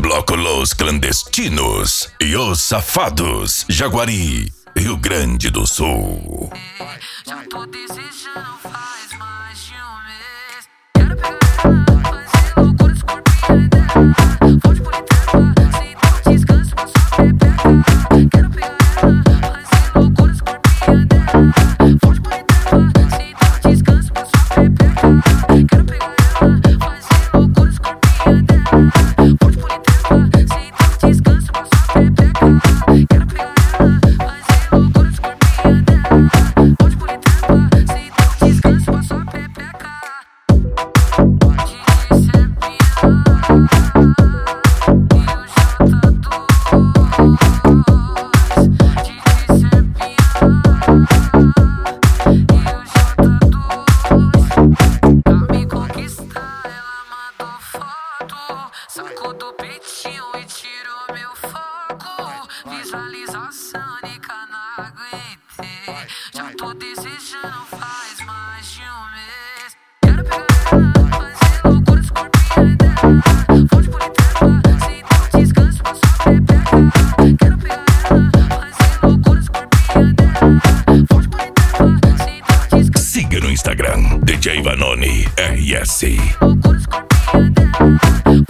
Bloco Los Clandestinos e os Safados, Jaguari, Rio Grande do Sul. Já tô desejando faz mais de um mês. Quero pegar ela, fazer loucura, escorpião dela. Vou de politeira, sem dar descanso pra sua pepeca. Quero pegar ela, fazer loucura, escorpião dela. Vou de politeira, sem dar descanso pra sua pepeca. Quero pegar ela, fazer loucura, escorpião dela. Vou de politeira, sem dar descanso pra sua pepeca. Quero pegar ela, fazer loucura, escorpião dela. Vou de politeira, sem dar descanso pra sua pepeca. Saco do peitinho e tirou meu foco. Visualização, nica, não aguentei. Já tô desejando faz mais de um mês. Quero pegar ela, fazer loucura, escorpião dela. Vou de politeira, sem dar descanso pra sua pepeca. Quero pegar ela, fazer loucura, escorpião dela. Vou de politeira, sem dar descanso. Siga no Instagram, DJ Vanoni RS. Loucura, escorpião dela.